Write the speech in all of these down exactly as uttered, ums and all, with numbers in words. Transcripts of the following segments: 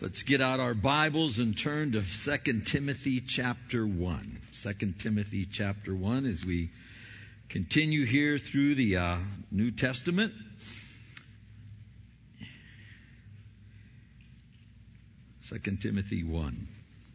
Let's get out our Bibles and turn to Second Timothy chapter one. Second Timothy chapter one as we continue here through the uh, New Testament. Second Timothy one.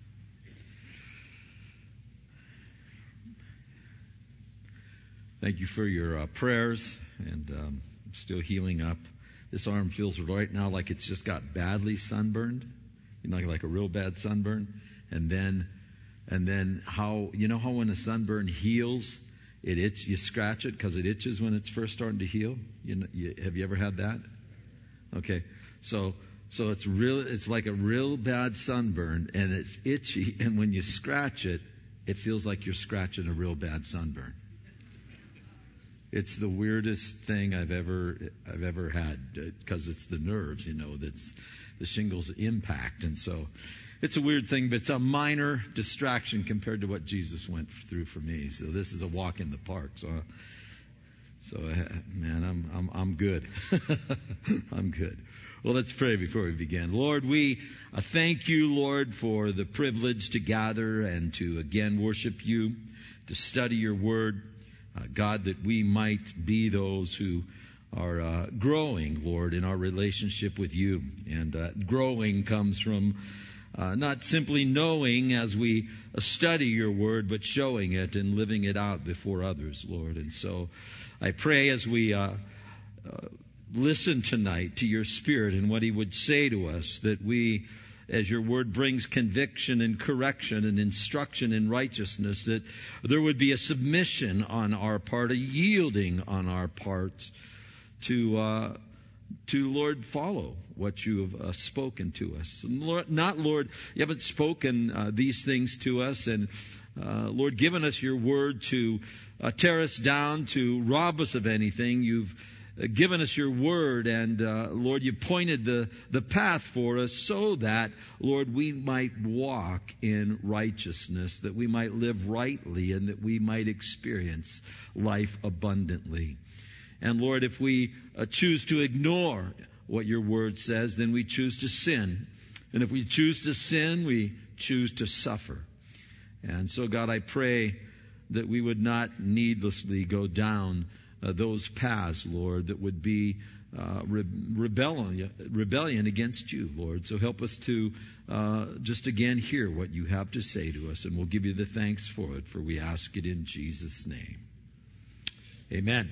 Thank you for your uh, prayers, and um, I'm still healing up. This arm feels right now like it's just got badly sunburned, you know, like a real bad sunburn. And then, and then how, you know how when a sunburn heals, it itch, you scratch it because it itches when it's first starting to heal? You know, you, have you ever had that? Okay. So, so it's real, it's like a real bad sunburn and it's itchy. And when you scratch it, it feels like you're scratching a real bad sunburn. It's the weirdest thing I've ever I've ever had because it's the nerves, you know, that's the shingles impact. And so it's a weird thing, but it's a minor distraction compared to what Jesus went through for me. So this is a walk in the park. So, so man, I'm I'm I'm good. I'm good. Well, let's pray before we begin. Lord, we uh, thank you, Lord, for the privilege to gather and to again worship you, to study your word. Uh, God, that we might be those who are uh, growing, Lord, in our relationship with you. And uh, growing comes from uh, not simply knowing as we uh, study your word, but showing it and living it out before others, Lord. And so I pray as we uh, uh, listen tonight to your Spirit and what he would say to us, that we, as your word brings conviction and correction and instruction in righteousness, that there would be a submission on our part, a yielding on our part to, uh, to Lord, follow what you have uh, spoken to us. And Lord, not, Lord, you haven't spoken uh, these things to us and, uh, Lord, given us your word to uh, tear us down, to rob us of anything. You've given us your word, and uh, Lord, you pointed the, the path for us so that, Lord, we might walk in righteousness, that we might live rightly, and that we might experience life abundantly. And Lord, if we uh, choose to ignore what your word says, then we choose to sin. And if we choose to sin, we choose to suffer. And so, God, I pray that we would not needlessly go down Uh, those paths, Lord, that would be uh, re- rebellion, rebellion against you, Lord. So help us to uh, just again hear what you have to say to us, and we'll give you the thanks for it, for we ask it in Jesus' name. Amen.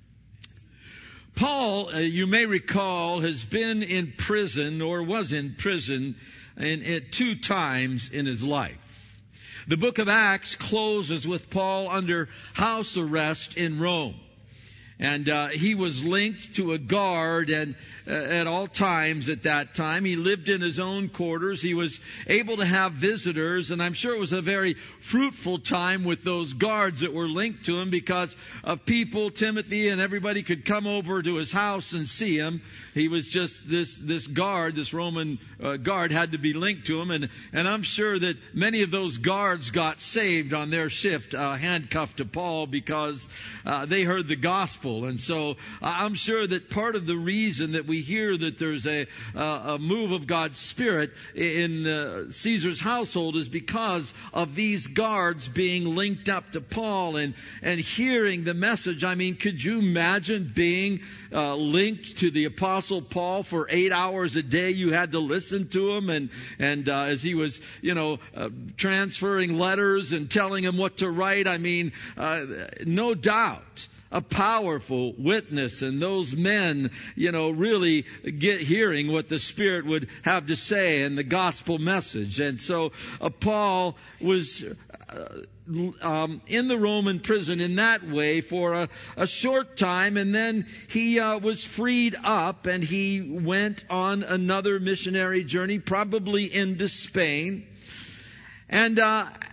Paul, uh, you may recall, has been in prison or was in prison in, in two times in his life. The book of Acts closes with Paul under house arrest in Rome. And uh, he was linked to a guard and uh, at all times at that time. He lived in his own quarters. He was able to have visitors, and I'm sure it was a very fruitful time with those guards that were linked to him because of people, Timothy, and everybody could come over to his house and see him. He was just this this guard, this Roman uh, guard had to be linked to him, and, and I'm sure that many of those guards got saved on their shift, uh, handcuffed to Paul because uh, they heard the gospel. And so I'm sure that part of the reason that we hear that there's a, uh, a move of God's Spirit in uh, Caesar's household is because of these guards being linked up to Paul and, and hearing the message. I mean, could you imagine being uh, linked to the Apostle Paul for eight hours a day? You had to listen to him and, and uh, as he was, you know, uh, transferring letters and telling him what to write. I mean, uh, no doubt a powerful witness, and those men, you know, really get hearing what the Spirit would have to say and the gospel message. And so uh, Paul was uh, um, in the Roman prison in that way for a, a short time, and then he uh, was freed up and he went on another missionary journey, probably into Spain. And uh,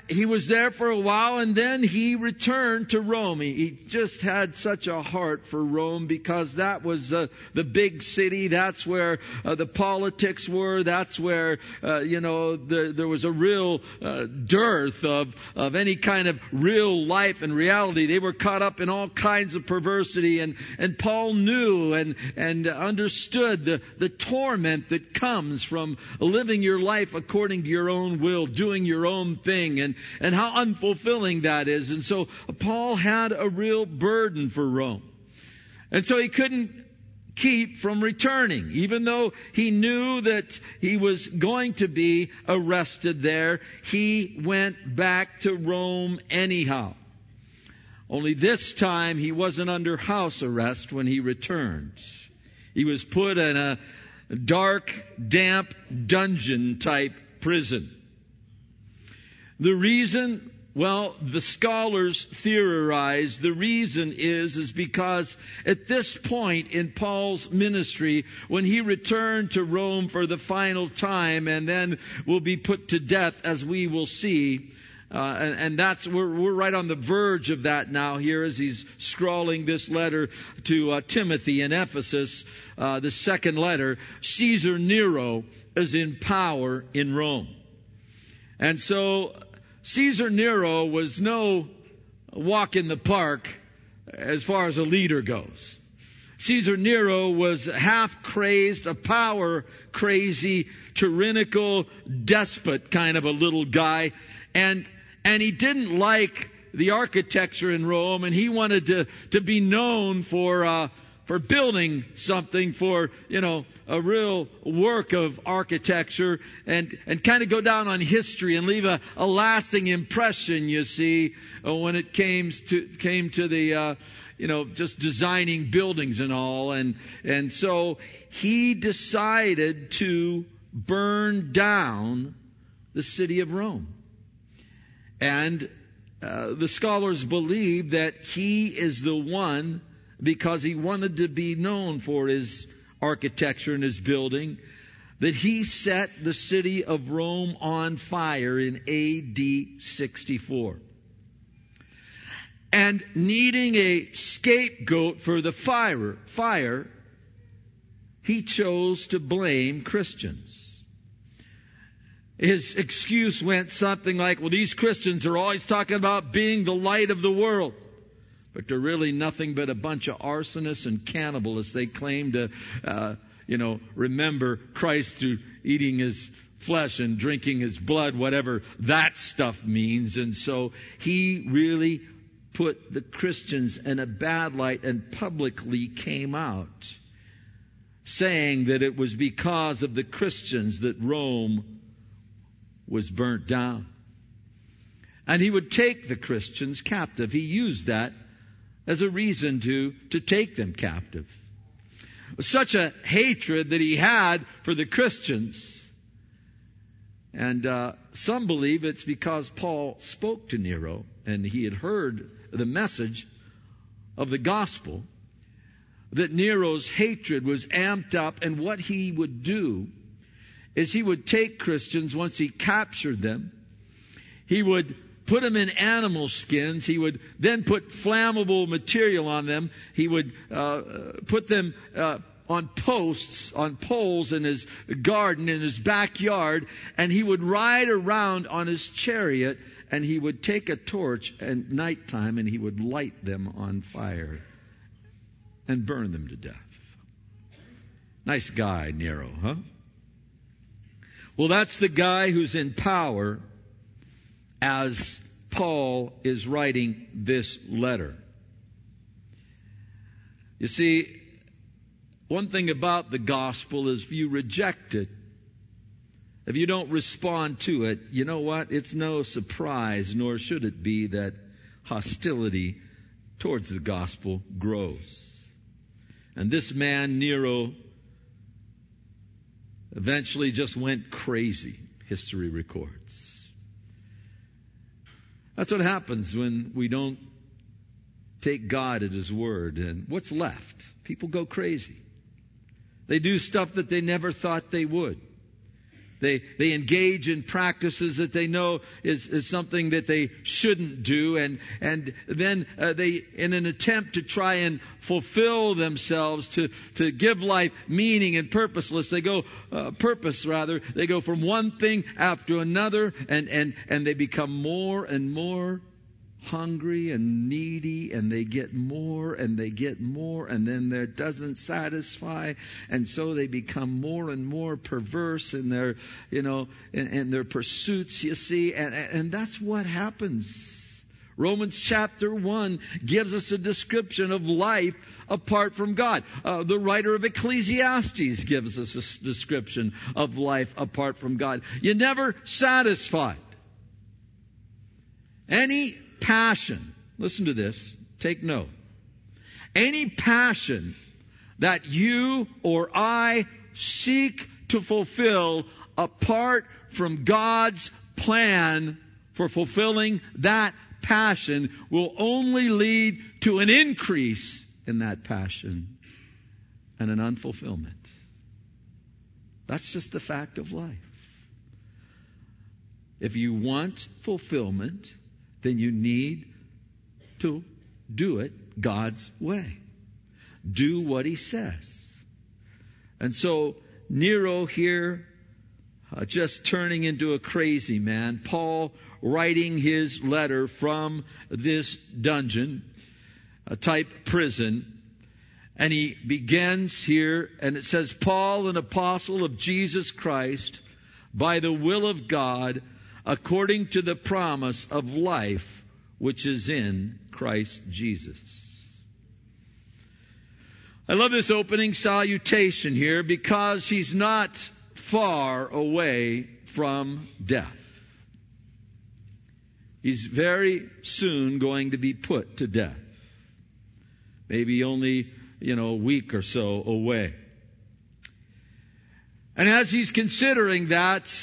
he was there for a while, and then he returned to Rome. He, he just had such a heart for Rome because that was uh, the big city. That's where uh, the politics were. That's where, uh, you know, the, there was a real uh, dearth of, of any kind of real life and reality. They were caught up in all kinds of perversity, and, and Paul knew and, and understood the, the torment that comes from living your life according to your own will, doing your own thing, and, and how unfulfilling that is. And so Paul had a real burden for Rome. And so he couldn't keep from returning, even though he knew that he was going to be arrested there. He went back to Rome anyhow. Only this time he wasn't under house arrest when he returned. He was put in a dark, damp dungeon type prison. The reason, well, the scholars theorize the reason is, is because at this point in Paul's ministry, when he returned to Rome for the final time and then will be put to death, as we will see, uh, and, and that's, we're, we're right on the verge of that now here as he's scrawling this letter to uh, Timothy in Ephesus, uh, the second letter. Caesar Nero is in power in Rome. And so Caesar Nero was no walk in the park as far as a leader goes. Caesar Nero was half crazed, a power crazy, tyrannical despot kind of a little guy. And, and he didn't like the architecture in Rome, and he wanted to, to be known for, uh, for building something, for, you know, a real work of architecture, and, and kind of go down on history and leave a, a lasting impression, you see, when it came to, came to the, uh, you know, just designing buildings and all. And, and so he decided to burn down the city of Rome. And, uh, the scholars believe that he is the one, because he wanted to be known for his architecture and his building, that he set the city of Rome on fire in A D sixty-four. And needing a scapegoat for the fire, fire, he chose to blame Christians. His excuse went something like, well, these Christians are always talking about being the light of the world. But they're really nothing but a bunch of arsonists and cannibalists. They claim to, uh, you know, remember Christ through eating his flesh and drinking his blood, whatever that stuff means. And so he really put the Christians in a bad light and publicly came out saying that it was because of the Christians that Rome was burnt down. And he would take the Christians captive. He used that as a reason to, to take them captive. Such a hatred that he had for the Christians. And uh, some believe it's because Paul spoke to Nero and he had heard the message of the gospel, that Nero's hatred was amped up. And what he would do is he would take Christians once he captured them. He would put them in animal skins. He would then put flammable material on them. He would uh, put them uh, on posts, on poles in his garden, in his backyard, and he would ride around on his chariot, and he would take a torch at nighttime, and he would light them on fire and burn them to death. Nice guy, Nero, huh? Well, that's the guy who's in power as Paul is writing this letter. You see, one thing about the gospel is if you reject it, if you don't respond to it, you know what? It's no surprise, nor should it be, that hostility towards the gospel grows. And this man, Nero, eventually just went crazy, history records. That's what happens when we don't take God at His word. And what's left? People go crazy. They do stuff that they never thought they would. They they engage in practices that they know is, is something that they shouldn't do, and and then uh, they, in an attempt to try and fulfill themselves, to to give life meaning and purposeless, they go uh, purpose rather. They go from one thing after another, and and and they become more and more hungry and needy, and they get more and they get more, and then that doesn't satisfy, and so they become more and more perverse in their, you know, in, in their pursuits, you see, and, and that's what happens. Romans chapter one gives us a description of life apart from God. Uh, the writer of Ecclesiastes gives us a description of life apart from God. You're never satisfied. Any passion, listen to this, take note. Any passion that you or I seek to fulfill apart from God's plan for fulfilling that passion will only lead to an increase in that passion and an unfulfillment. That's just the fact of life. If you want fulfillment, then you need to do it God's way. Do what He says. And so Nero here, uh, just turning into a crazy man. Paul writing his letter from this dungeon, a type prison. And he begins here, and it says, Paul, an apostle of Jesus Christ, by the will of God, according to the promise of life which is in Christ Jesus. I love this opening salutation here because he's not far away from death. He's very soon going to be put to death. Maybe only, you know, a week or so away. And as he's considering that,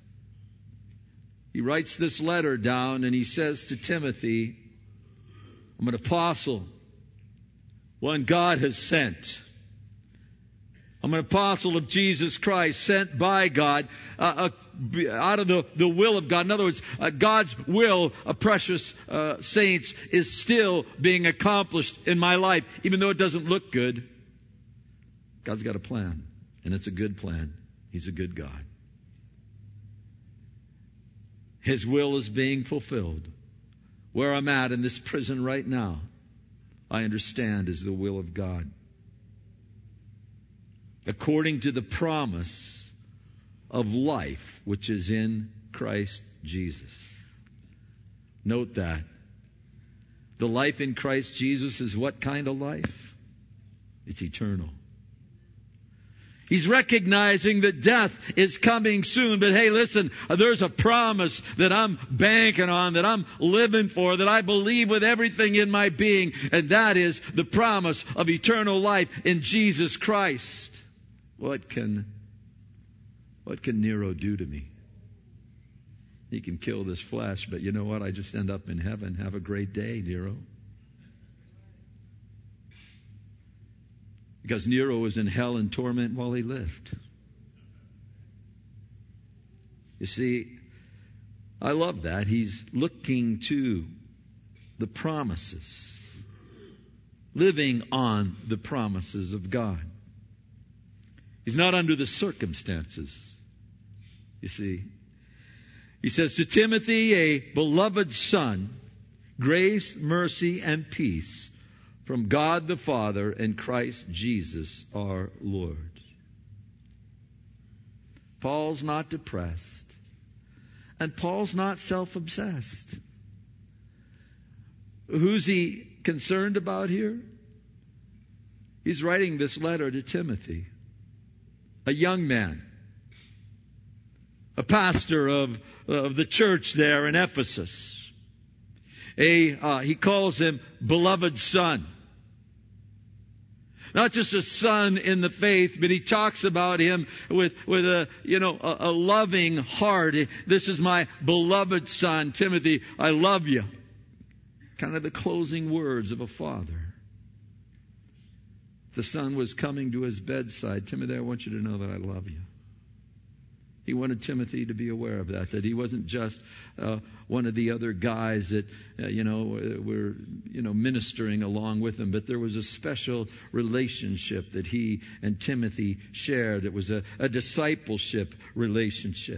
he writes this letter down, and he says to Timothy, I'm an apostle, one God has sent. I'm an apostle of Jesus Christ, sent by God, uh, uh, out of the, the will of God. In other words, uh, God's will, uh, precious uh, saints, is still being accomplished in my life. Even though it doesn't look good, God's got a plan, and it's a good plan. He's a good God. His will is being fulfilled. Where I'm at in this prison right now, I understand is the will of God. According to the promise of life which is in Christ Jesus. Note that. The life in Christ Jesus is what kind of life? It's eternal. He's recognizing that death is coming soon. But hey, listen, there's a promise that I'm banking on, that I'm living for, that I believe with everything in my being. And that is the promise of eternal life in Jesus Christ. What can, what can Nero do to me? He can kill this flesh, but you know what? I just end up in heaven. Have a great day, Nero. Because Nero was in hell and torment while he lived. You see, I love that. He's looking to the promises. Living on the promises of God. He's not under the circumstances. You see. He says to Timothy, a beloved son, grace, mercy, and peace from God the Father and Christ Jesus our Lord. Paul's not depressed. And Paul's not self-obsessed. Who's he concerned about here? He's writing this letter to Timothy, a young man, a pastor of, of the church there in Ephesus. A, uh, he calls him beloved son. Not just a son in the faith, but he talks about him with, with a, you know, a, a loving heart. This is my beloved son, Timothy, I love you. Kind of the closing words of a father. The son was coming to his bedside. Timothy, I want you to know that I love you. He wanted Timothy to be aware of that, that he wasn't just uh, one of the other guys that, uh, you know, were, you know, ministering along with him, but there was a special relationship that he and Timothy shared. It was a, a discipleship relationship.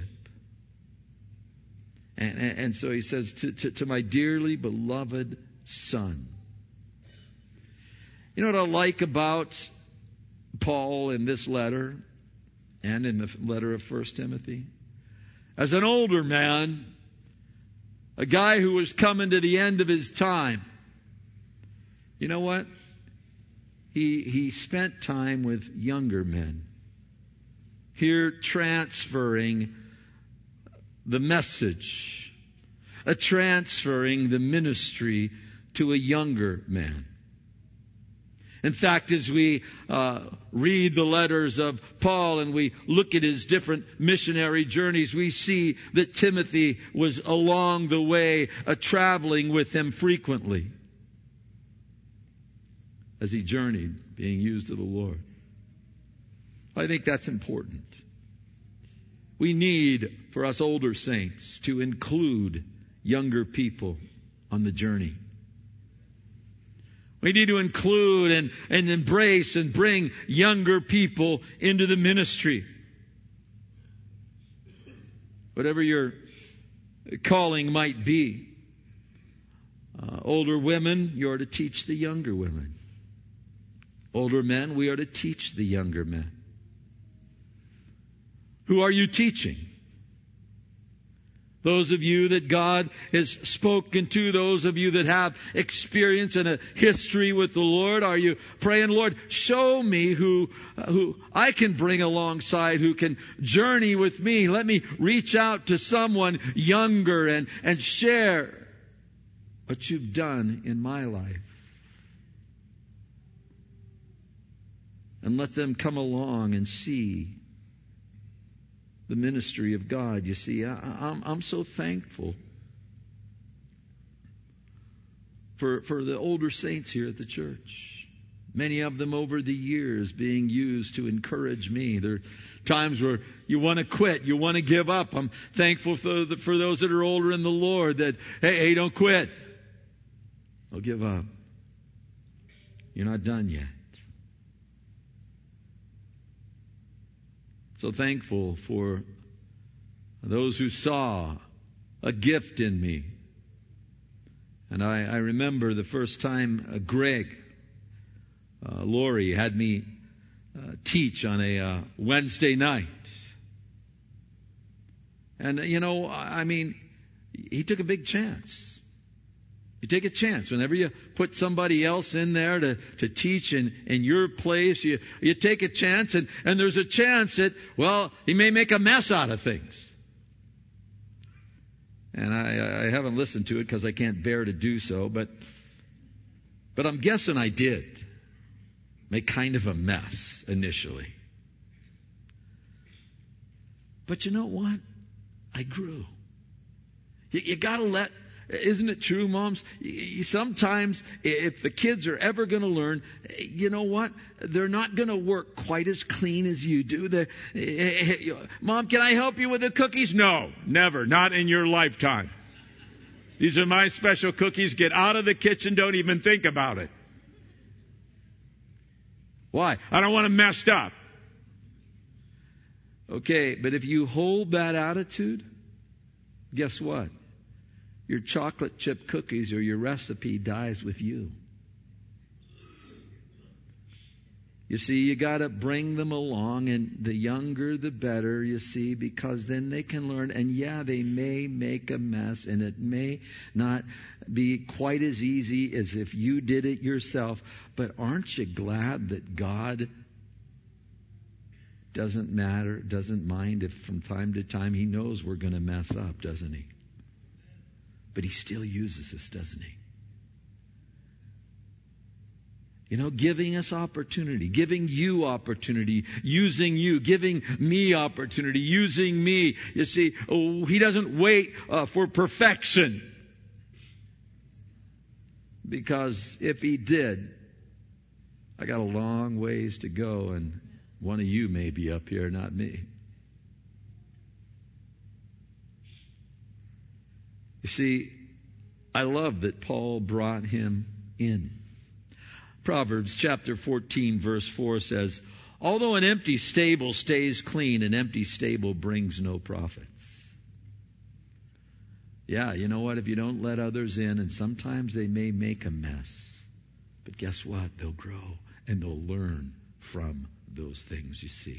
And, and, and so he says, to, to, to my dearly beloved son. You know what I like about Paul in this letter? And in the letter of First Timothy, as an older man, a guy who was coming to the end of his time, you know what? He, he spent time with younger men. Here transferring the message, uh, transferring the ministry to a younger man. In fact, as we uh, read the letters of Paul and we look at his different missionary journeys, we see that Timothy was along the way, uh, traveling with him frequently as he journeyed, being used of the Lord. I think that's important. We need, for us older saints, to include younger people on the journey. We need to include and, and embrace and bring younger people into the ministry. Whatever your calling might be. Uh, older women, you are to teach the younger women. Older men, we are to teach the younger men. Who are you teaching? Those of you that God has spoken to, those of you that have experience and a history with the Lord, are you praying, Lord, show me who, who I can bring alongside, who can journey with me. Let me reach out to someone younger and, and share what you've done in my life. And let them come along and see the ministry of God. You see, I, I'm, I'm so thankful for, for the older saints here at the church. Many of them over the years being used to encourage me. There are times where you want to quit, you want to give up. I'm thankful for, the, for those that are older in the Lord that, hey, hey, don't quit. Don't give up. You're not done yet. So thankful for those who saw a gift in me. And I, I remember the first time uh, Greg uh, Laurie had me uh, teach on a uh, Wednesday night. And, you know, I mean, he took a big chance. You take a chance. Whenever you put somebody else in there to, to teach in, in your place, you, you take a chance, and, and there's a chance that, well, he may make a mess out of things. And I, I haven't listened to it because I can't bear to do so, but, but I'm guessing I did make kind of a mess initially. But you know what? I grew. You, you gotta let Isn't it true, moms? Sometimes if the kids are ever going to learn, you know what? They're not going to work quite as clean as you do. They're, Mom, can I help you with the cookies? No, never. Not in your lifetime. These are my special cookies. Get out of the kitchen. Don't even think about it. Why? I don't want them messed up. Okay, but if you hold that attitude, guess what? Your chocolate chip cookies or your recipe dies with you. You see, you got to bring them along, and the younger the better, you see, because then they can learn. And yeah, they may make a mess, and it may not be quite as easy as if you did it yourself. But aren't you glad that God doesn't matter, doesn't mind if from time to time He knows we're going to mess up, doesn't He? But He still uses us, doesn't He? You know, giving us opportunity, giving you opportunity, using you, giving me opportunity, using me. You see, oh, He doesn't wait uh, for perfection. Because if He did, I got a long ways to go, and one of you may be up here, not me. You see, I love that Paul brought him in. Proverbs chapter fourteen verse four says, although an empty stable stays clean, an empty stable brings no profits. Yeah, you know what? If you don't let others in, and sometimes they may make a mess, but guess what? They'll grow and they'll learn from those things, you see.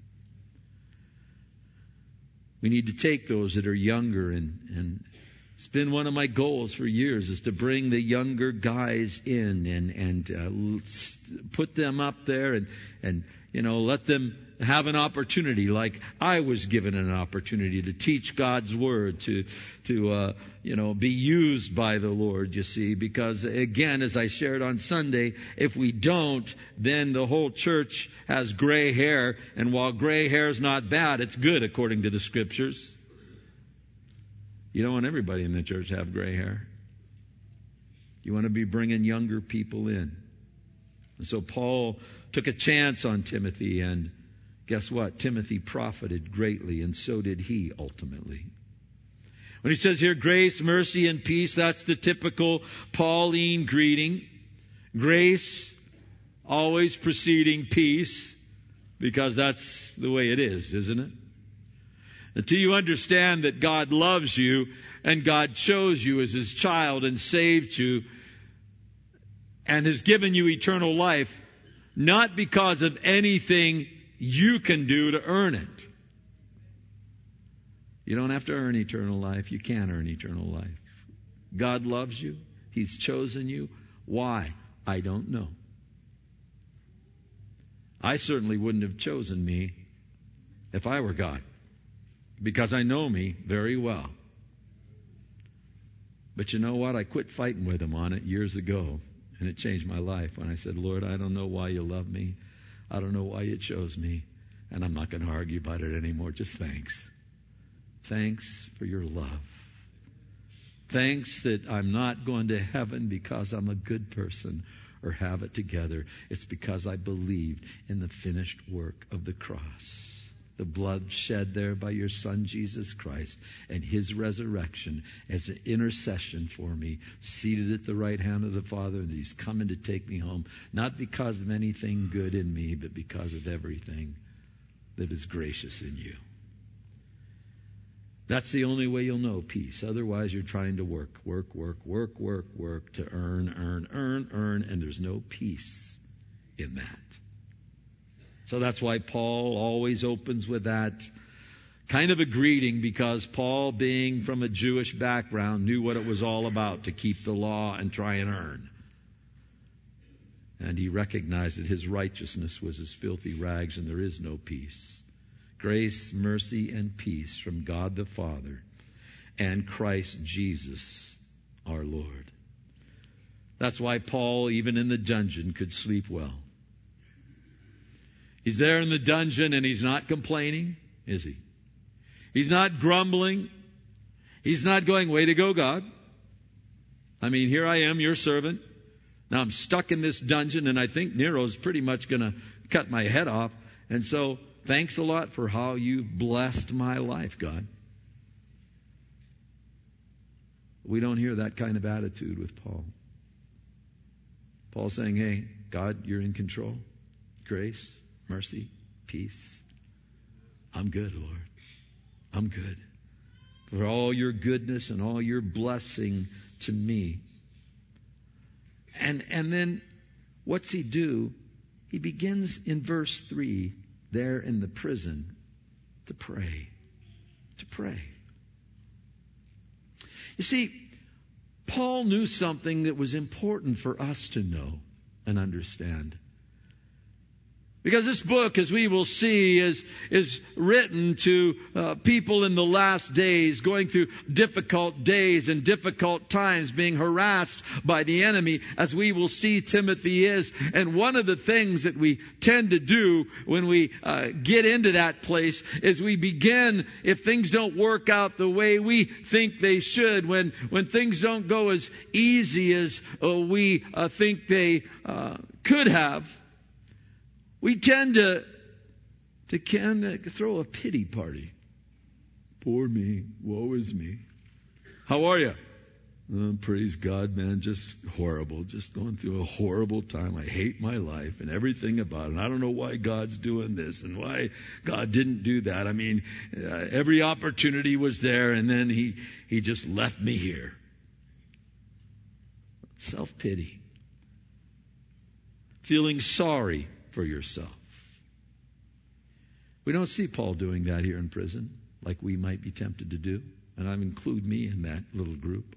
We need to take those that are younger, and, and it's been one of my goals for years is to bring the younger guys in and, and uh, put them up there and, and, you know, let them have an opportunity like I was given an opportunity to teach God's Word, to, to, uh, you know, be used by the Lord, you see, because again, as I shared on Sunday, if we don't, then the whole church has gray hair, and while gray hair is not bad, it's good according to the Scriptures. You don't want everybody in the church to have gray hair. You want to be bringing younger people in. And so Paul took a chance on Timothy, and guess what? Timothy profited greatly, and so did he ultimately. When he says here, grace, mercy, and peace, that's the typical Pauline greeting. Grace always preceding peace, because that's the way it is, isn't it? Until you understand that God loves you and God chose you as His child and saved you and has given you eternal life, not because of anything you can do to earn it. You don't have to earn eternal life. You can earn eternal life. God loves you. He's chosen you. Why? I don't know. I certainly wouldn't have chosen me if I were God, because I know me very well. But you know what? I quit fighting with Him on it years ago, and it changed my life when I said, Lord, I don't know why you love me. I don't know why you chose me, and I'm not going to argue about it anymore. Just thanks. Thanks for your love. Thanks that I'm not going to heaven because I'm a good person or have it together. It's because I believed in the finished work of the cross. The blood shed there by your Son, Jesus Christ, and His resurrection as an intercession for me, seated at the right hand of the Father, and that He's coming to take me home, not because of anything good in me, but because of everything that is gracious in you. That's the only way you'll know peace. Otherwise, you're trying to work, work, work, work, work, work to earn, earn, earn, earn, and there's no peace in that. So that's why Paul always opens with that kind of a greeting, because Paul, being from a Jewish background, knew what it was all about, to keep the law and try and earn. And he recognized that his righteousness was as filthy rags, and there is no peace. Grace, mercy, and peace from God the Father and Christ Jesus our Lord. That's why Paul, even in the dungeon, could sleep well. He's there in the dungeon and he's not complaining, is he? He's not grumbling. He's not going, way to go, God. I mean, here I am, your servant. Now I'm stuck in this dungeon, and I think Nero's pretty much going to cut my head off. And so, thanks a lot for how you've blessed my life, God. We don't hear that kind of attitude with Paul. Paul's saying, hey, God, you're in control. Grace, mercy, peace. I'm good, Lord. I'm good. For all your goodness and all your blessing to me. And, and then what's he do? He begins in verse three, there in the prison, to pray. To pray. You see, Paul knew something that was important for us to know and understand. Because this book, as we will see, is, is written to uh, people in the last days, going through difficult days and difficult times, being harassed by the enemy, as we will see Timothy is. And one of the things that we tend to do when we uh, get into that place is we begin, if things don't work out the way we think they should, when, when things don't go as easy as uh, we uh, think they uh, could have, we tend to, to can throw a pity party. Poor me. Woe is me. How are you? Oh, praise God, man. Just horrible. Just going through a horrible time. I hate my life and everything about it. And I don't know why God's doing this and why God didn't do that. I mean, uh, every opportunity was there, and then he, he just left me here. Self-pity. Feeling sorry for yourself. We don't see Paul doing that here in prison like we might be tempted to do. And I include me in that little group.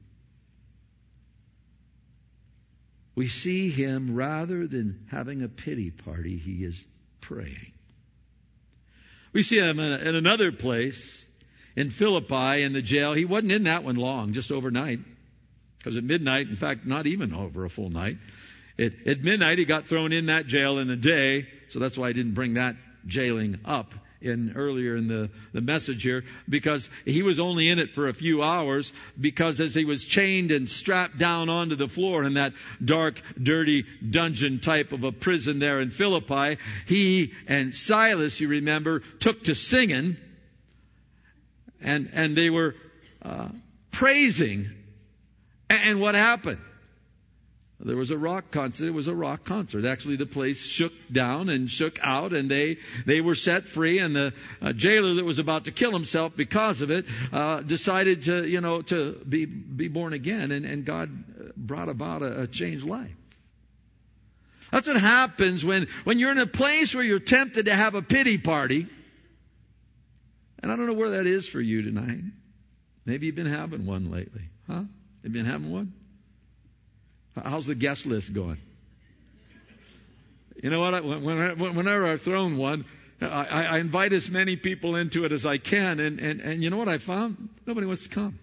We see him, rather than having a pity party, he is praying. We see him in, a, in another place, in Philippi, in the jail. He wasn't in that one long, just overnight. Because at midnight, in fact, not even over a full night. At, at midnight, he got thrown in that jail in the day. So that's why I didn't bring that jailing up in earlier in the, the message here, because he was only in it for a few hours, because as he was chained and strapped down onto the floor in that dark, dirty dungeon type of a prison there in Philippi, he and Silas, you remember, took to singing, and and they were uh, praising. And what happened? There was a rock concert. It was a rock concert. Actually, the place shook down and shook out, and they they were set free. And the uh, jailer that was about to kill himself because of it uh, decided to, you know, to be be born again, and, and God brought about a, a changed life. That's what happens when when you're in a place where you're tempted to have a pity party. And I don't know where that is for you tonight. Maybe you've been having one lately, huh? You've been having one. How's the guest list going? You know what? Whenever I've thrown one, I, I invite as many people into it as I can. And, and, and you know what I found? Nobody wants to come.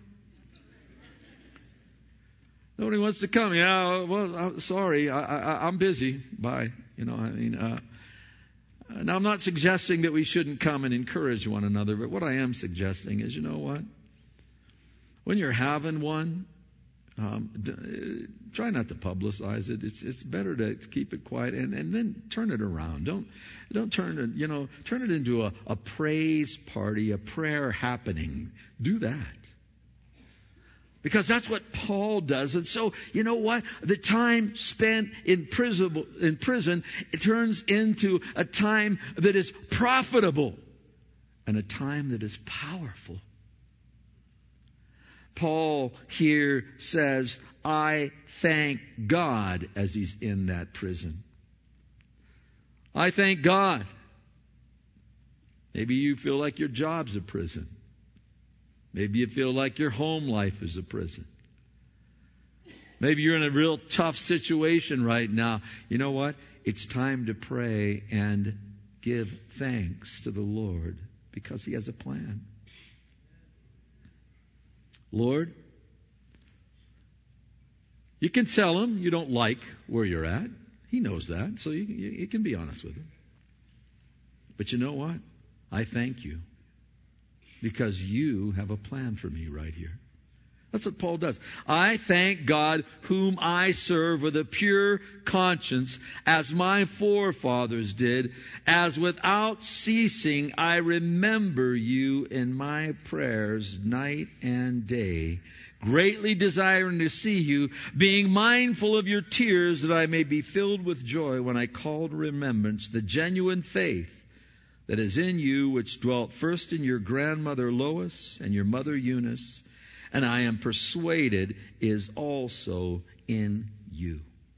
Nobody wants to come. Yeah, well, I'm sorry. I, I, I'm busy. Bye. You know, I mean, uh, now I'm not suggesting that we shouldn't come and encourage one another. But what I am suggesting is, you know what? When you're having one, Um, d- try not to publicize it. It's it's better to keep it quiet and, and then turn it around. Don't don't turn it you know turn it into a, a praise party, a prayer happening. Do that. Because that's what Paul does. And so, you know what? The time spent in prison, in prison, it turns into a time that is profitable and a time that is powerful. Paul here says, I thank God, as he's in that prison. I thank God. Maybe you feel like your job's a prison. Maybe you feel like your home life is a prison. Maybe you're in a real tough situation right now. You know what? It's time to pray and give thanks to the Lord because he has a plan. Lord, you can tell him you don't like where you're at. He knows that, so you, you, you can be honest with him. But you know what? I thank you because you have a plan for me right here. That's what Paul does. I thank God whom I serve with a pure conscience, as my forefathers did, as without ceasing I remember you in my prayers night and day, greatly desiring to see you, being mindful of your tears, that I may be filled with joy when I call to remembrance the genuine faith that is in you, which dwelt first in your grandmother Lois and your mother Eunice, and I am persuaded is also in you.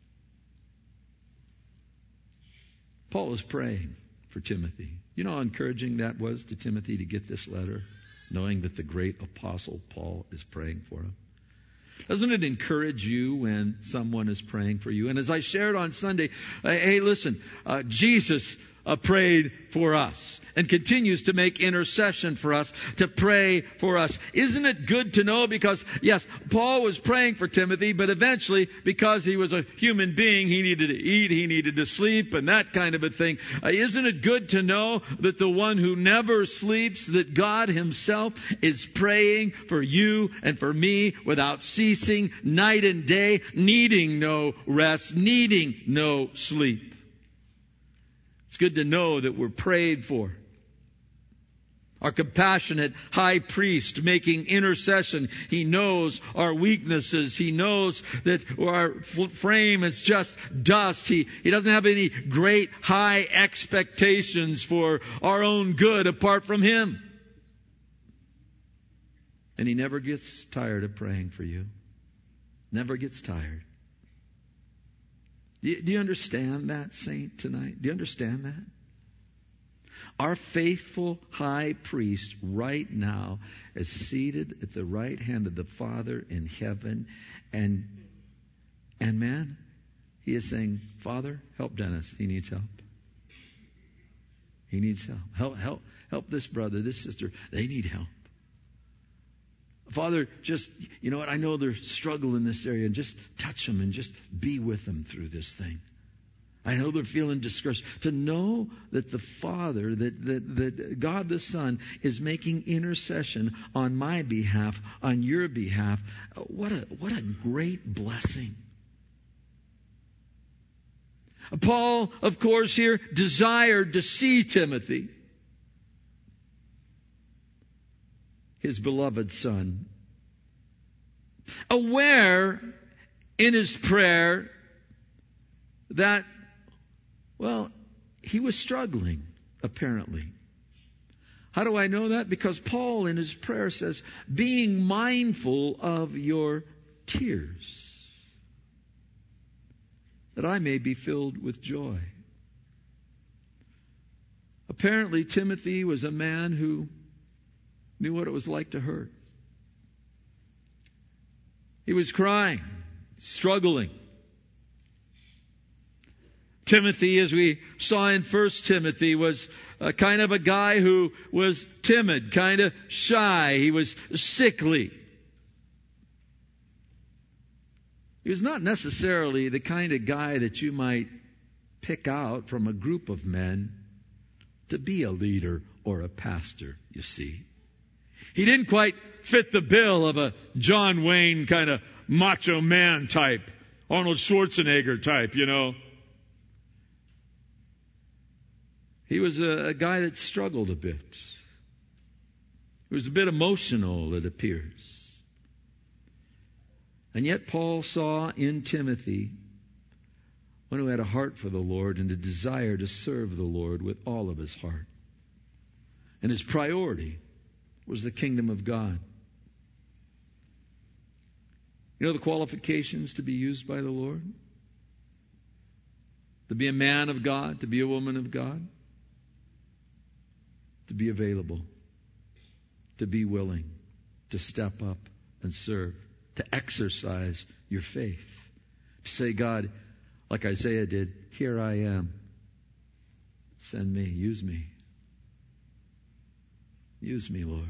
Paul is praying for Timothy. You know how encouraging that was to Timothy to get this letter, knowing that the great apostle Paul is praying for him. Doesn't it encourage you when someone is praying for you? And as I shared on Sunday, uh, hey, listen, uh, Jesus uh, prayed for us and continues to make intercession for us, to pray for us. Isn't it good to know? Because, yes, Paul was praying for Timothy, but eventually, because he was a human being, he needed to eat, he needed to sleep, and that kind of a thing. Uh, isn't it good to know that the one who never sleeps, that God himself is praying for you and for me without ceasing, night and day, needing no rest, needing no sleep? It's good to know that we're prayed for. our compassionate high priest making intercession. He knows our weaknesses. He knows that our frame is just dust. He, he doesn't have any great high expectations for our own good apart from Him. And He never gets tired of praying for you. Never gets tired. Do you, do you understand that, saint, tonight? Do you understand that? Our faithful high priest right now is seated at the right hand of the Father in heaven. And, and man, He is saying, Father, help Dennis. He needs help. He needs help. Help, help, help this brother, this sister. They need help. Father, just, you know what, I know they're struggling in this area, and just touch them and just be with them through this thing. I know they're feeling discouraged. To know that the Father, that, that, that God the Son is making intercession on my behalf, on your behalf, what a, what a great blessing. Paul, of course, here desired to see Timothy, his beloved son, aware in his prayer that, well, he was struggling, apparently. How do I know that? Because Paul in his prayer says, being mindful of your tears, that I may be filled with joy. Apparently, Timothy was a man who knew what it was like to hurt. He was crying, struggling. Timothy, as we saw in First Timothy, was a kind of a guy who was timid, kind of shy. He was sickly. He was not necessarily the kind of guy that you might pick out from a group of men to be a leader or a pastor, you see. He didn't quite fit the bill of a John Wayne kind of macho man type, Arnold Schwarzenegger type, you know. He was a, a guy that struggled a bit. He was a bit emotional, it appears. And yet Paul saw in Timothy one who had a heart for the Lord and a desire to serve the Lord with all of his heart. And his priority was the kingdom of God. You know the qualifications to be used by the Lord? To be a man of God, to be a woman of God, to be available, to be willing, to step up and serve, to exercise your faith, to say, God, like Isaiah did, here I am. Send me, use me. Use me, Lord.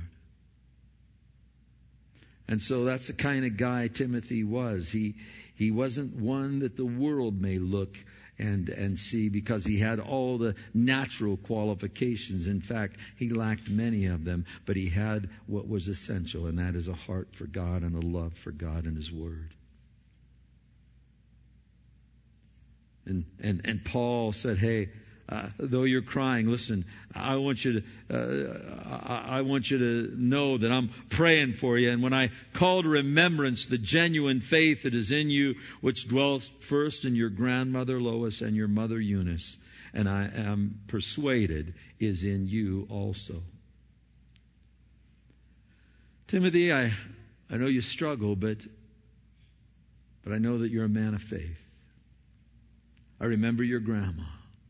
And so that's the kind of guy Timothy was. He he wasn't one that the world may look and and see because he had all the natural qualifications. In fact, he lacked many of them, but he had what was essential, and that is a heart for God and a love for God and His Word. And and and Paul said, hey, Uh, though you're crying, listen, I want you to, uh, I, I want you to know that I'm praying for you. And when I call to remembrance the genuine faith that is in you, which dwells first in your grandmother Lois and your mother Eunice, and I am persuaded is in you also. Timothy, I, I know you struggle, but, but I know that you're a man of faith. I remember your grandma.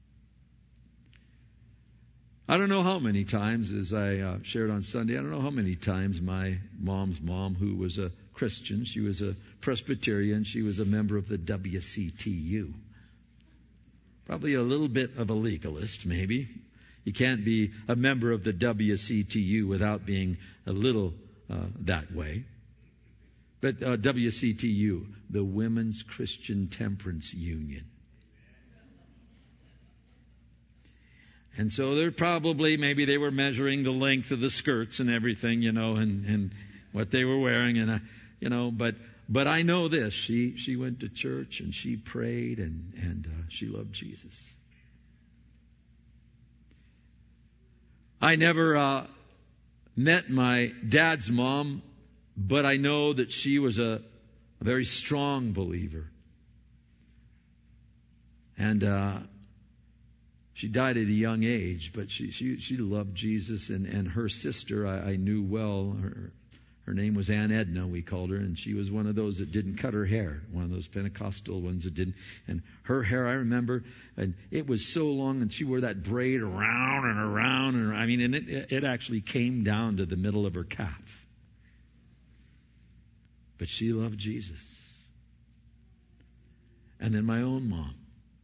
I don't know how many times, as I uh, shared on Sunday, I don't know how many times my mom's mom, who was a Christian, she was a Presbyterian, she was a member of the W C T U. Probably a little bit of a legalist, maybe. You can't be a member of the W C T U without being a little uh, that way. But uh, W C T U, the Women's Christian Temperance Union. And so they're probably, maybe they were measuring the length of the skirts and everything, you know, and, and what they were wearing. And, I, you know, but but I know this. She she went to church and she prayed and, and uh, she loved Jesus. I never uh, met my dad's mom, but I know that she was a, a very strong believer. And uh, she died at a young age, but she she, she loved Jesus. And, and her sister, I, I knew well. Her, her name was Aunt Edna, we called her, and she was one of those that didn't cut her hair, one of those Pentecostal ones that didn't. And her hair, I remember, and it was so long, and she wore that braid around and around, and I mean, and it it actually came down to the middle of her calf. But she loved Jesus. And then my own mom,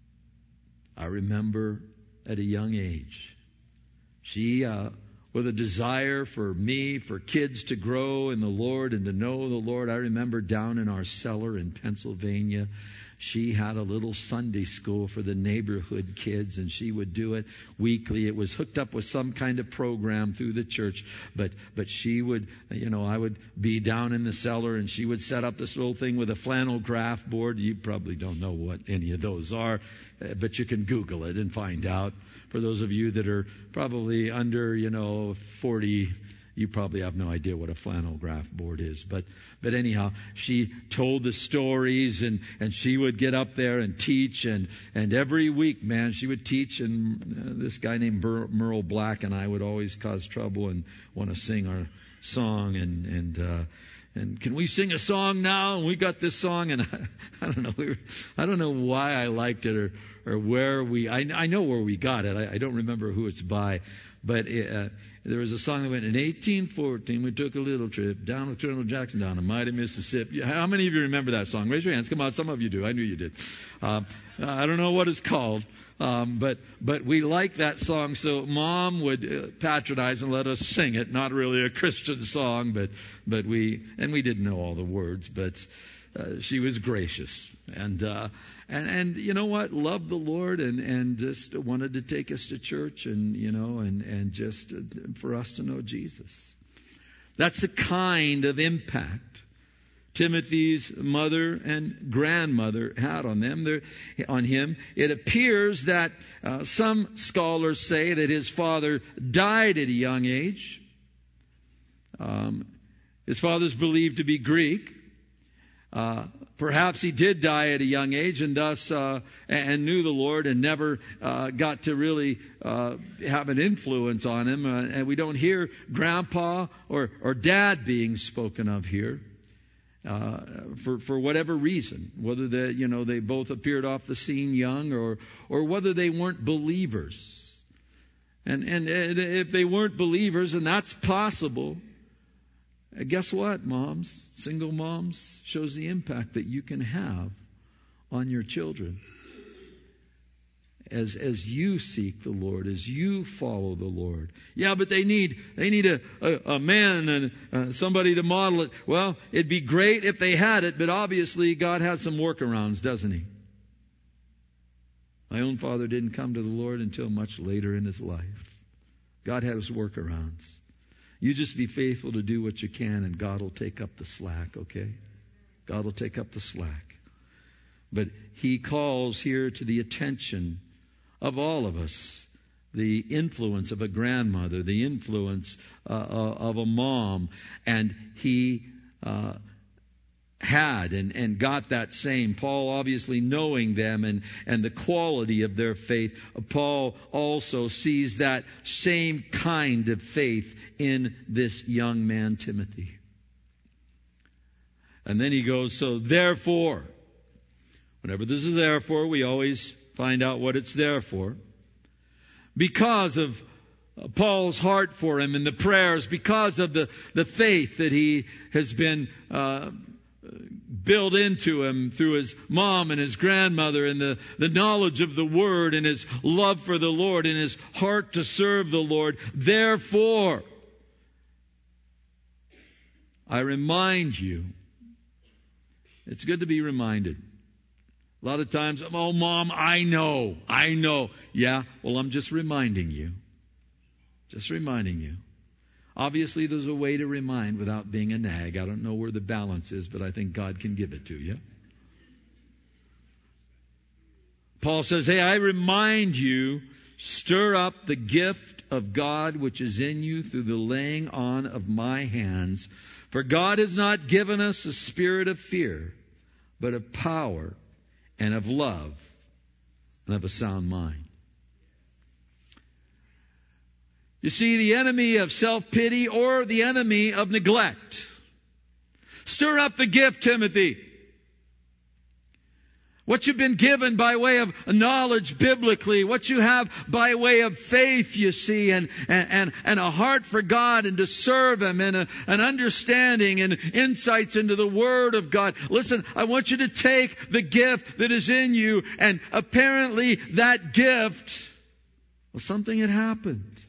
I remember at a young age, she, uh, with a desire for me, for kids to grow in the Lord and to know the Lord. I remember down in our cellar in Pennsylvania, she had a little Sunday school for the neighborhood kids, and she would do it weekly. It was hooked up with some kind of program through the church, but but she would, you know, I would be down in the cellar, and she would set up this little thing with a flannel graph board. You probably don't know what any of those are, but you can Google it and find out. For those of you that are probably under, you know, forty, you probably have no idea what a flannel graph board is. But but anyhow, she told the stories, and, and she would get up there and teach. And, and every week, man, she would teach. And uh, this guy named Bur- Merle Black and I would always cause trouble and want to sing our song. And, and, uh, and can we sing a song now? And we got this song, and I, I don't know, we were, I don't know why I liked it or, or where we, I, I know where we got it. I, I don't remember who it's by, but it, uh, there was a song that went, in eighteen fourteen, we took a little trip down with Colonel Jackson down the mighty Mississippi. How many of you remember that song? Raise your hands. Come on, some of you do. I knew you did. Um, I don't know what it's called. Um, but, but we liked that song, so Mom would uh, patronize and let us sing it. Not really a Christian song, but, but we, and we didn't know all the words, but, uh, she was gracious. And, uh, and, and you know what? Loved the Lord and, and just wanted to take us to church and, you know, and, and just uh, for us to know Jesus. That's the kind of impact Timothy's mother and grandmother had on them, They're, on him. It appears that uh, some scholars say that his father died at a young age. Um, his father's believed to be Greek. Uh, perhaps he did die at a young age and thus uh, and knew the Lord and never uh, got to really uh, have an influence on him. Uh, and we don't hear grandpa or, or dad being spoken of here. Uh, for, for whatever reason, whether they, you know, they both appeared off the scene young or, or whether they weren't believers. And, and, and if they weren't believers, and that's possible, guess what, moms, single moms, shows the impact that you can have on your children. As, as you seek the Lord, as you follow the Lord. Yeah, but they need, they need a, a, a man and uh, somebody to model it. Well, it'd be great if they had it, but obviously God has some workarounds, doesn't He? My own father didn't come to the Lord until much later in his life. God has workarounds. You just be faithful to do what you can and God will take up the slack, okay? God will take up the slack. But He calls here to the attention of all of us, the influence of a grandmother, the influence uh, of a mom, and he uh, had and, and got that same. Paul obviously knowing them and, and the quality of their faith, Paul also sees that same kind of faith in this young man, Timothy. And then he goes, so therefore, whenever this is therefore, we always find out what it's there for. Because of Paul's heart for him and the prayers, because of the, the faith that he has been uh, built into him through his mom and his grandmother and the, the knowledge of the Word and his love for the Lord and his heart to serve the Lord. Therefore, I remind you, it's good to be reminded. A lot of times, oh, Mom, I know, I know. Yeah, well, I'm just reminding you. Just reminding you. Obviously, there's a way to remind without being a nag. I don't know where the balance is, but I think God can give it to you. Paul says, hey, I remind you Stir up the gift of God which is in you through the laying on of my hands. For God has not given us a spirit of fear, but of power and of love and of a sound mind. You see, the enemy of self-pity or the enemy of neglect. Stir up the gift, Timothy. What you've been given by way of knowledge biblically, what you have by way of faith, you see, and, and, and a heart for God and to serve Him and a, an understanding and insights into the Word of God. Listen, I want you to take the gift that is in you, and apparently that gift, well, something had happened.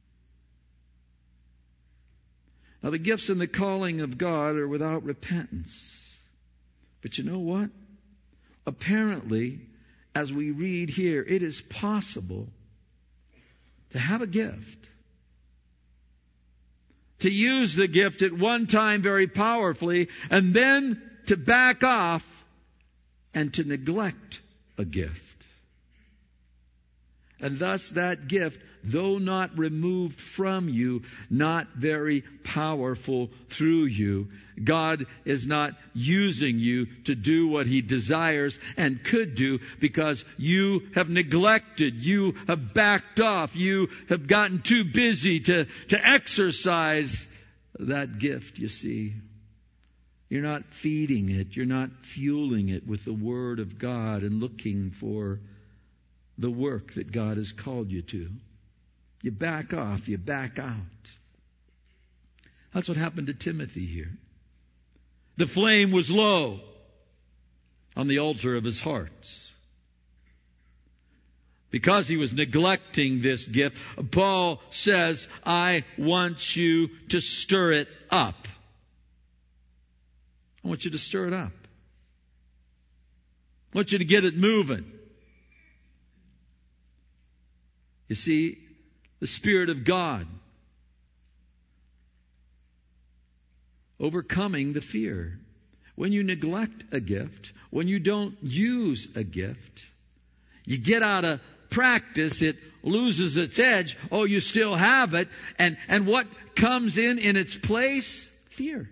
Now, the gifts and the calling of God are without repentance. But you know what? Apparently, as we read here, it is possible to have a gift, to use the gift at one time very powerfully, and then to back off and to neglect a gift. And thus that gift, though not removed from you, not very powerful through you. God is not using you to do what He desires and could do because you have neglected, you have backed off, you have gotten too busy to, to exercise that gift, you see. You're not feeding it, you're not fueling it with the Word of God and looking for the work that God has called you to. You back off, you back out. That's what happened to Timothy here. The flame was low on the altar of his heart. Because he was neglecting this gift, Paul says, I want you to stir it up. I want you to stir it up. I want you to get it moving. You see, the Spirit of God overcoming the fear. When you neglect a gift, when you don't use a gift, you get out of practice, it loses its edge. Oh, you still have it. And, and what comes in in its place? Fear.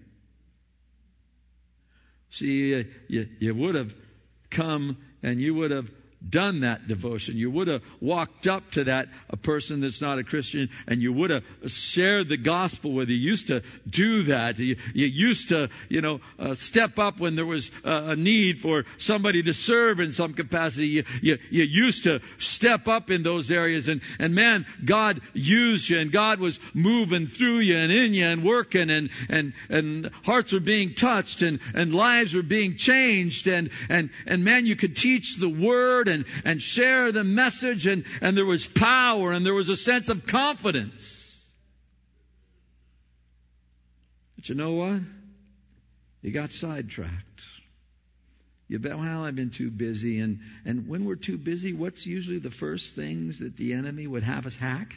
See, uh, you, you would have come and you would have done that devotion. You would have walked up to that a person that's not a Christian and you would have shared the gospel with. You used to do that. You, you used to, you know, uh, step up when there was uh, a need for somebody to serve in some capacity. You, you, you used to step up in those areas and, and man, God used you and God was moving through you and in you and working and, and, and hearts were being touched and, and lives were being changed and, and, and man, you could teach the Word and And, and share the message and, and there was power and there was a sense of confidence. But you know what? You got sidetracked. You bet, well, I've been too busy. And, and when we're too busy, what's usually the first things that the enemy would have us hack?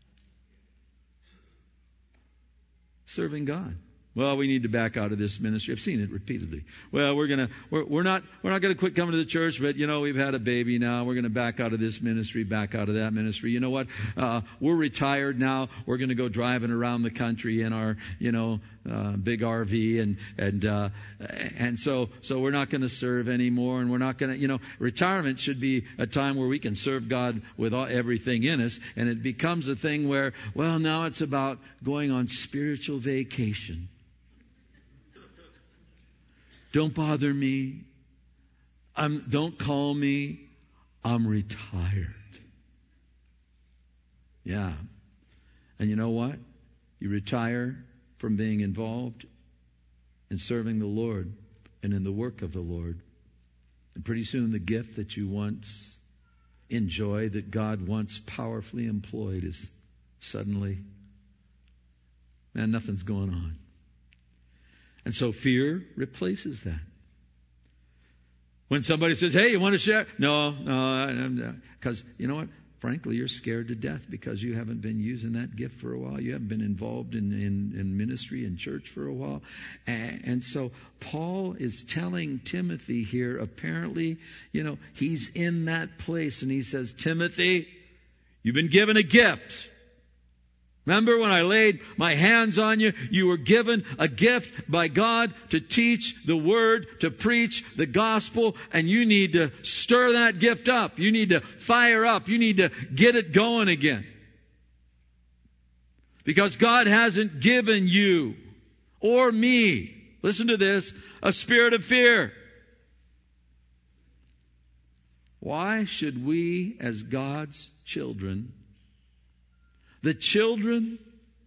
Serving God. Well, we need to back out of this ministry. I've seen it repeatedly. Well, we're gonna, we're, we're not, we're not gonna quit coming to the church, but you know, we've had a baby now. We're gonna back out of this ministry, back out of that ministry. You know what? Uh, we're retired now. We're gonna go driving around the country in our, you know, uh, big R V and, and, uh, and so, so we're not gonna serve anymore and we're not gonna, you know, retirement should be a time where we can serve God with all, everything in us. And it becomes a thing where, well, now it's about going on spiritual vacation. Don't bother me. I'm, don't call me. I'm retired. Yeah. And you know what? You retire from being involved in serving the Lord and in the work of the Lord. And pretty soon the gift that you once enjoyed, that God once powerfully employed, is suddenly, man, nothing's going on. And so fear replaces that. When somebody says, hey, you want to share? No, no, because you know what? Frankly, you're scared to death because you haven't been using that gift for a while. You haven't been involved in, in, in ministry and church for a while. And, and so Paul is telling Timothy here, apparently, you know, he's in that place and he says, Timothy, You've been given a gift. Remember when I laid my hands on you, you were given a gift by God to teach the Word, to preach the gospel, and you need to stir that gift up. You need to fire up. You need to get it going again. Because God hasn't given you or me, listen to this, a spirit of fear. Why should we, as God's children, the children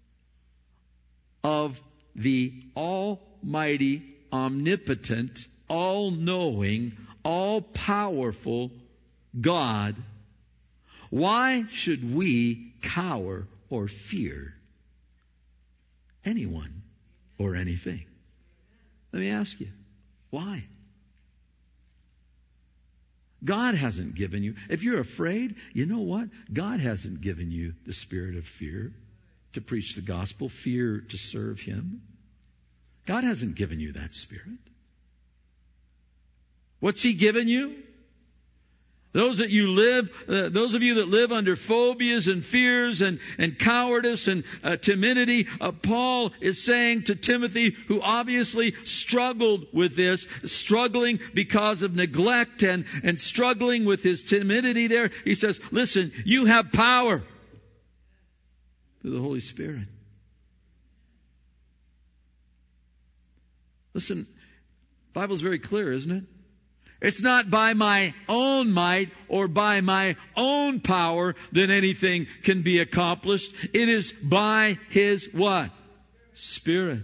of the almighty, omnipotent, all-knowing, all-powerful God, why should we cower or fear anyone or anything? Let me ask you, why? God hasn't given you. If you're afraid, you know what? God hasn't given you the spirit of fear to preach the gospel, fear to serve Him. God hasn't given you that spirit. What's He given you? Those that you live, uh, those of you that live under phobias and fears and, and cowardice and uh, timidity, uh, Paul is saying to Timothy, who obviously struggled with this, struggling because of neglect and, and struggling with his timidity there, he says, listen, you have power through the Holy Spirit. Listen, the Bible's very clear, isn't it? It's not by my own might or by my own power that anything can be accomplished. It is by His what? Spirit.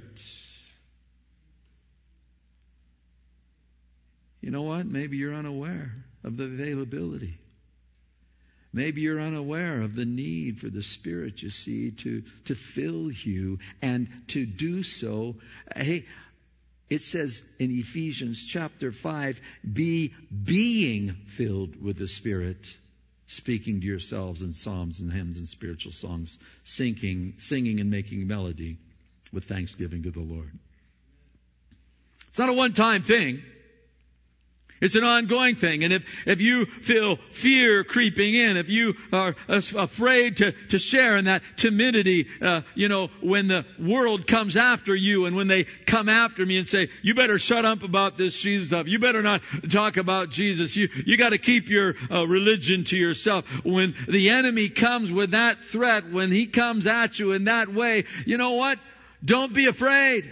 You know what? Maybe you're unaware of the availability. Maybe you're unaware of the need for the Spirit, you see, to, to fill you and to do so. Hey, it says in Ephesians chapter five, be being filled with the Spirit, speaking to yourselves in psalms and hymns and spiritual songs, singing, singing and making melody with thanksgiving to the Lord. It's not a one-time thing. It's an ongoing thing. And if, if you feel fear creeping in, if you are afraid to, to share in that timidity, uh, you know, when the world comes after you and when they come after me and say, you better shut up about this Jesus stuff. You better not talk about Jesus. You, you got to keep your uh, religion to yourself. When the enemy comes with that threat, when he comes at you in that way, you know what? Don't be afraid.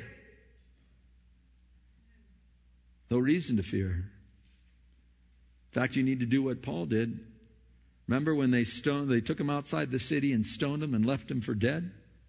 No reason to fear. In fact, you need to do what Paul did. Remember when they stoned, they took him outside the city and stoned him and left him for dead?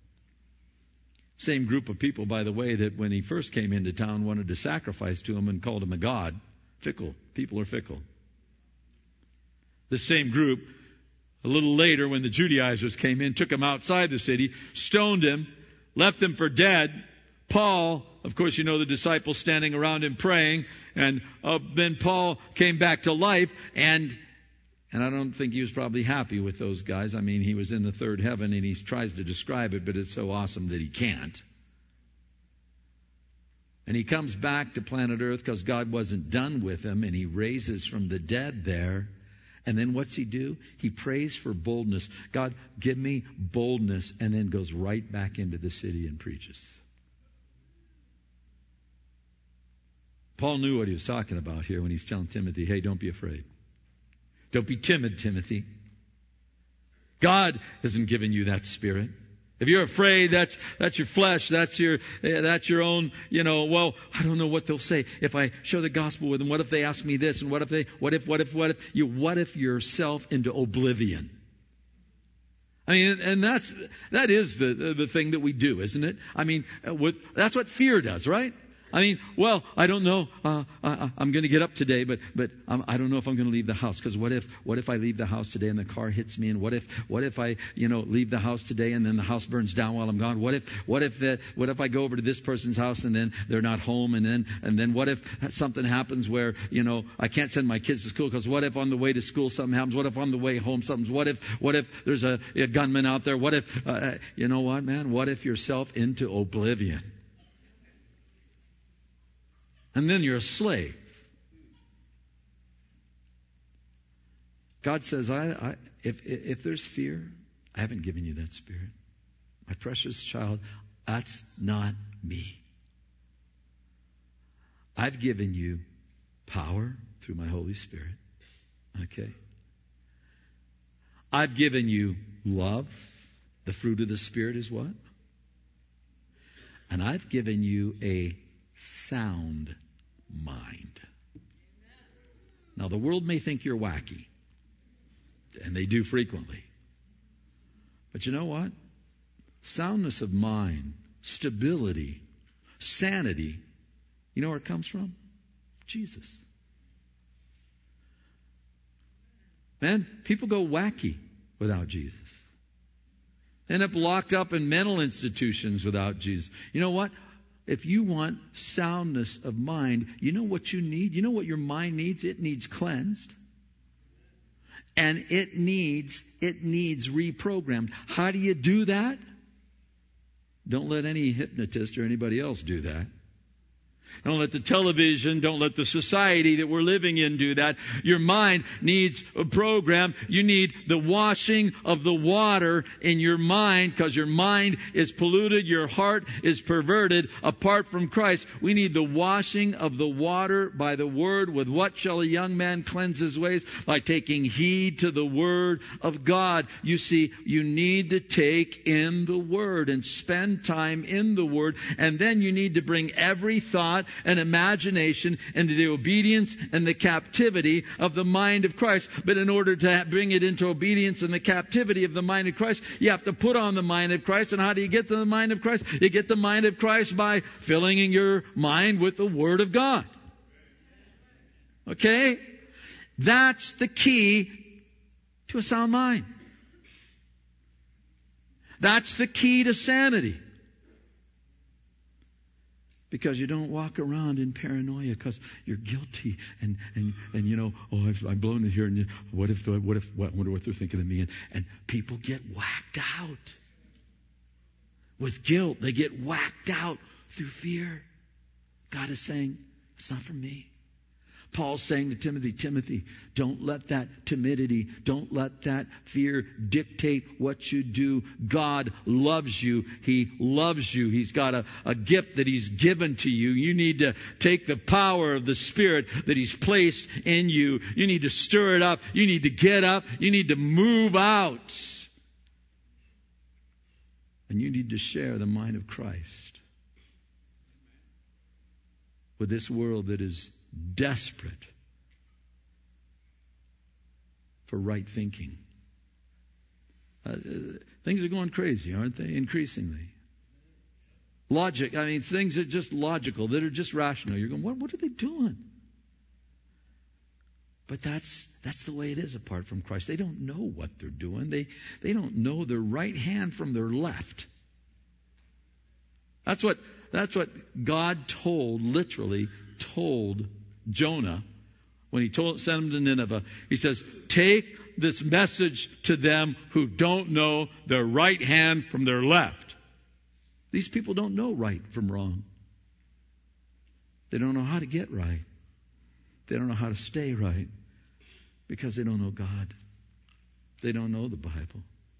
Same group of people, by the way, that when he first came into town wanted to sacrifice to him and called him a god. Fickle. People are fickle. The same group, a little later when the Judaizers came in, took him outside the city, stoned him, left him for dead. Paul, of course, you know the disciples standing around him praying, and uh, then Paul came back to life, and and I don't think he was probably happy with those guys. I mean, he was in the third heaven, and he tries to describe it, but it's so awesome that he can't. And he comes back to planet Earth because God wasn't done with him, and he raises from the dead there. And then what's he do? He prays for boldness. God, give me boldness, and then goes right back into the city and preaches. Paul knew what he was talking about here when he's telling Timothy, hey, don't be afraid. Don't be timid, Timothy. God hasn't given you that spirit. If you're afraid, that's that's your flesh. That's your that's your own, you know, well, I don't know what they'll say if I share the gospel with them. What if they ask me this? And what if they, what if, what if, what if, you what if yourself into oblivion? I mean, and that's, that is the the thing that we do, isn't it? I mean, with, that's what fear does, right? I mean, well, I don't know. Uh, I, I'm going to get up today, but but um, I don't know if I'm going to leave the house. Because what if what if I leave the house today and the car hits me? And what if what if I you know leave the house today and then the house burns down while I'm gone? What if what if the, what if I go over to this person's house and then they're not home? And then and then what if something happens where you know I can't send my kids to school? Because what if on the way to school something happens? What if on the way home something's? What if what if there's a, a gunman out there? What if uh, you know what, man? What if yourself into oblivion? And then you're a slave. God says, I, I, if, if there's fear, I haven't given you that spirit. My precious child, that's not me. I've given you power through my Holy Spirit. Okay? I've given you love. The fruit of the Spirit is what? And I've given you a sound mind. Now, the world may think you're wacky, and they do frequently. But you know what? Soundness of mind, stability, sanity, you know where it comes from? Jesus. Man, people go wacky without Jesus. They end up locked up in mental institutions without Jesus. You know what? If you want soundness of mind, you know what you need? You know what your mind needs? It needs cleansed. And it needs, it needs reprogrammed. How do you do that? Don't let any hypnotist or anybody else do that. Don't let the television, don't let the society that we're living in do that. Your mind needs a program. You need the washing of the water in your mind because your mind is polluted. Your heart is perverted apart from Christ. We need the washing of the water by the Word. With what shall a young man cleanse his ways? By taking heed to the Word of God. You see, you need to take in the Word and spend time in the Word. And then you need to bring every thought and imagination into the obedience and the captivity of the mind of Christ. But in order to bring it into obedience and the captivity of the mind of Christ, you have to put on the mind of Christ. And how do you get to the mind of Christ? You get the mind of Christ by filling in your mind with the Word of God. Okay? That's the key to a sound mind. That's the key to sanity. Because you don't walk around in paranoia because you're guilty and, and, and you know, oh, I've, I've blown it here. And what if, what if, what, I wonder what they're thinking of me. And, and people get whacked out with guilt. They get whacked out through fear. God is saying, it's not for me. Paul's saying to Timothy, Timothy, don't let that timidity, don't let that fear dictate what you do. God loves you. He loves you. He's got a, a gift that He's given to you. You need to take the power of the Spirit that He's placed in you. You need to stir it up. You need to get up. You need to move out. And you need to share the mind of Christ with this world that is desperate for right thinking. Uh, things are going crazy, aren't they? Increasingly. Logic, I mean, things are just logical, that are just rational. You're going, what, what are they doing? But that's that's the way it is apart from Christ. They don't know what they're doing. They, they don't know their right hand from their left. That's what, that's what God told, literally told Jonah when he told, sent him to Nineveh. He says, take this message to them who don't know their right hand from their left. These people don't know right from wrong. They don't know how to get right. They don't know how to stay right because they don't know God. They don't know the Bible.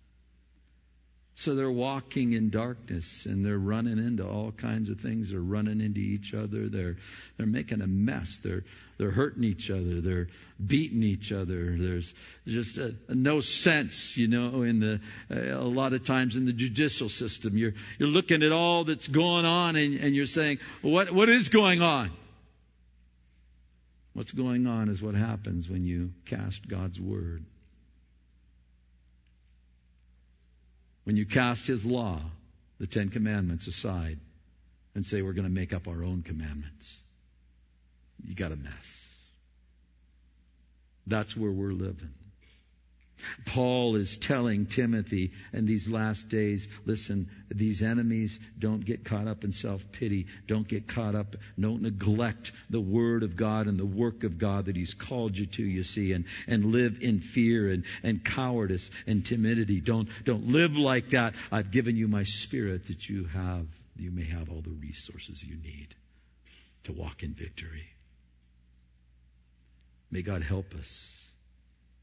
So they're walking in darkness and they're running into all kinds of things. They're running into each other. They're they're making a mess. They're they're hurting each other. They're beating each other. There's just a, a no sense, you know, in the uh, a lot of times in the judicial system. You're you're looking at all that's going on and, and you're saying, what what is going on? What's going on is what happens when you cast God's word. When you cast His law, the Ten Commandments, aside and say we're going to make up our own commandments, you got a mess. That's where we're living. Paul is telling Timothy in these last days, listen, these enemies, don't get caught up in self-pity. Don't get caught up, don't neglect the Word of God and the work of God that He's called you to, you see, and, and live in fear and, and cowardice and timidity. Don't, don't live like that. I've given you my Spirit that you have, you may have all the resources you need to walk in victory. May God help us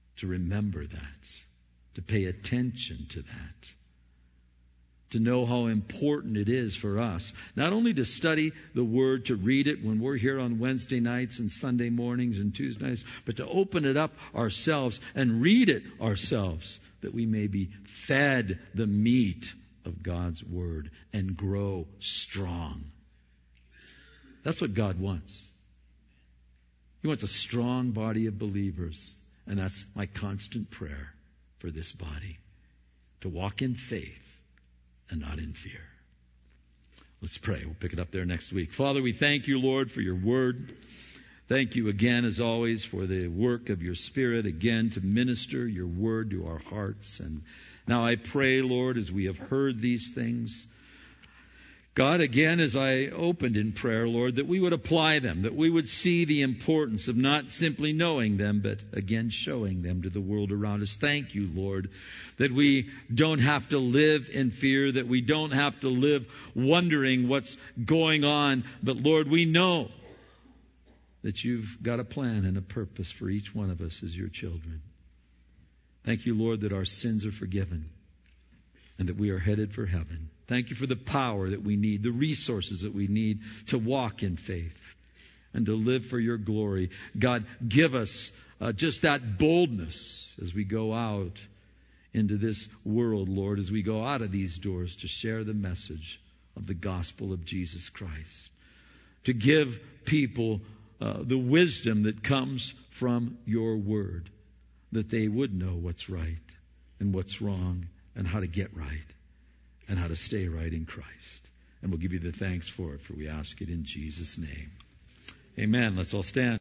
to remember that, to pay attention to that, to know how important it is for us, not only to study the Word, to read it when we're here on Wednesday nights and Sunday mornings and Tuesday nights, but to open it up ourselves and read it ourselves, that we may be fed the meat of God's Word and grow strong. That's what God wants. He wants a strong body of believers, and that's my constant prayer for this body, to walk in faith and not in fear. Let's pray. We'll pick it up there next week. Father, we thank you, Lord, for your word. Thank you again, as always, for the work of your Spirit, again, to minister your word to our hearts. And now I pray, Lord, as we have heard these things, God, again, as I opened in prayer, Lord, that we would apply them, that we would see the importance of not simply knowing them, but again showing them to the world around us. Thank you, Lord, that we don't have to live in fear, that we don't have to live wondering what's going on, but Lord, we know that you've got a plan and a purpose for each one of us as your children. Thank you, Lord, that our sins are forgiven and that we are headed for heaven. Thank you for the power that we need, the resources that we need to walk in faith and to live for your glory. God, give us uh, just that boldness as we go out into this world, Lord, as we go out of these doors to share the message of the gospel of Jesus Christ, to give people uh, the wisdom that comes from your word, that they would know what's right and what's wrong and how to get right and how to stay right in Christ. And we'll give you the thanks for it, for we ask it in Jesus' name. Amen. Let's all stand.